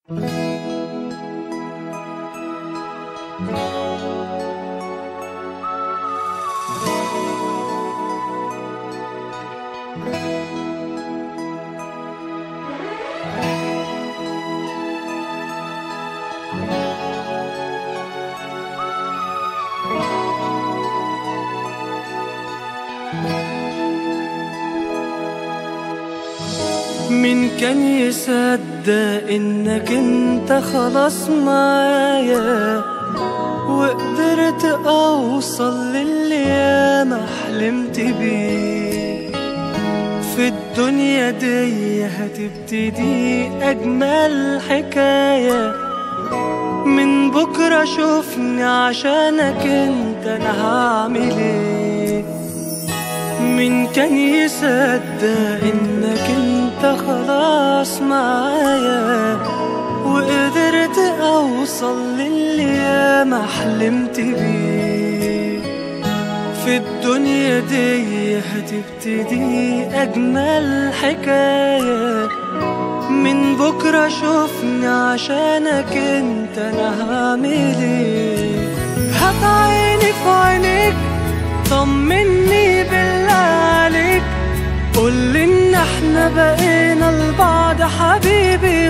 مين كان يصدق انك انت خلاص معايا، وقدرت اوصل للي ياما حلمت بيه. في الدنيا دي هتبتدي اجمل حكاية، من بكرة شوفني عشانك انت انا هعمل ايه. مين كان يصدق انك انت خلاص معايا، وقدرت اوصل للي ياما حلمت بيه. في الدنيا دي هتبتدي اجمل حكاية، من بكرة شوفني عشانك انت انا هعمل ايه. هات عيني في عينيك طمني بالله عليك، قولي ان احنا بقينا لبعض حبيبي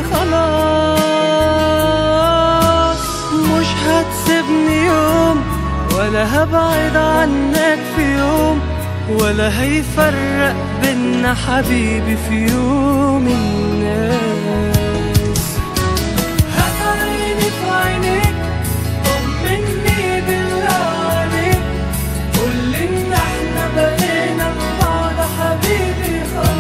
خلاص. مش هتسيبني يوم ولا هبعد عنك في يوم، ولا هيفرق بينا حبيبي في يوم الناس. هات عيني في عينيك طمني بالله عليك، قولي ان احنا بقينا لبعض حبيبي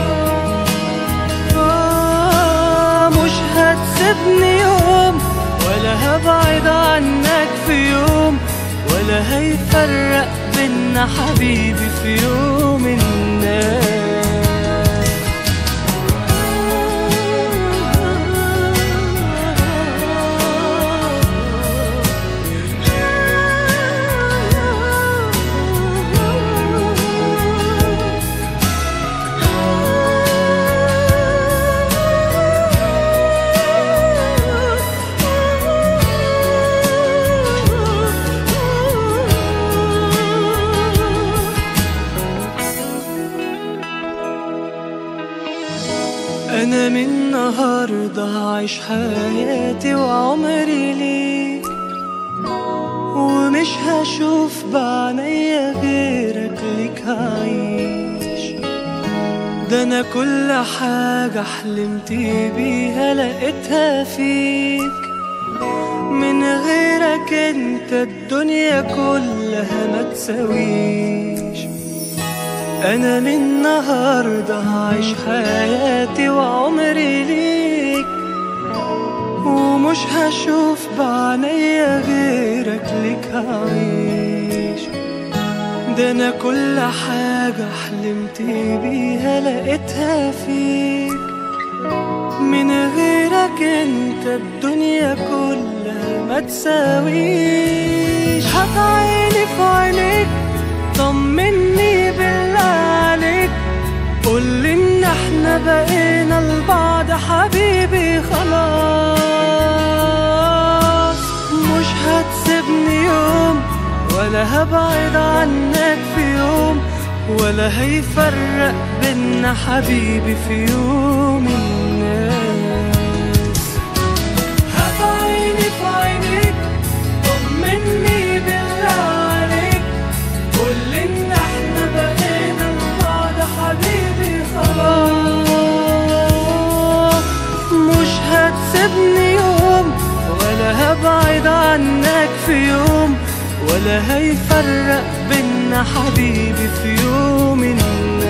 خلاص. مش هتسيبني يوم ولا هبعد عنك في يوم، ولا هيفرق بينا حبيبي في يوم الناس. أنا من النهاردة هعيش حياتي وعمري ليك، ومش هشوف بعينيا غيرك ليك هعيش. ده أنا كل حاجة حلمت بيها لقيتها فيك، من غيرك انت الدنيا كلها ما تساويش. أنا من النهاردة هعيش حياتي وعمري ليك، ومش هشوف بعينيا غيرك ليك هعيش. ده أنا كل حاجة حلمت بيها لقيتها فيك، من غيرك انت الدنيا كلها ما تساويش. هات عيني في عينيك طمني بالله عليك، قولي ان احنا بقينا لبعض حبيبي خلاص. مش هتسيبني يوم ولا هبعد عنك في يوم، ولا هيفرق بينا حبيبي في يوم الناس. هات عيني في عينيك طمني بالله عليك، قولي ان احنا بقينا لبعض حبيبي خلاص. مش هتسيبني يوم ولا هبعد عنك في يوم، ولا هيفرق بينا حبيبي في يوم الناس.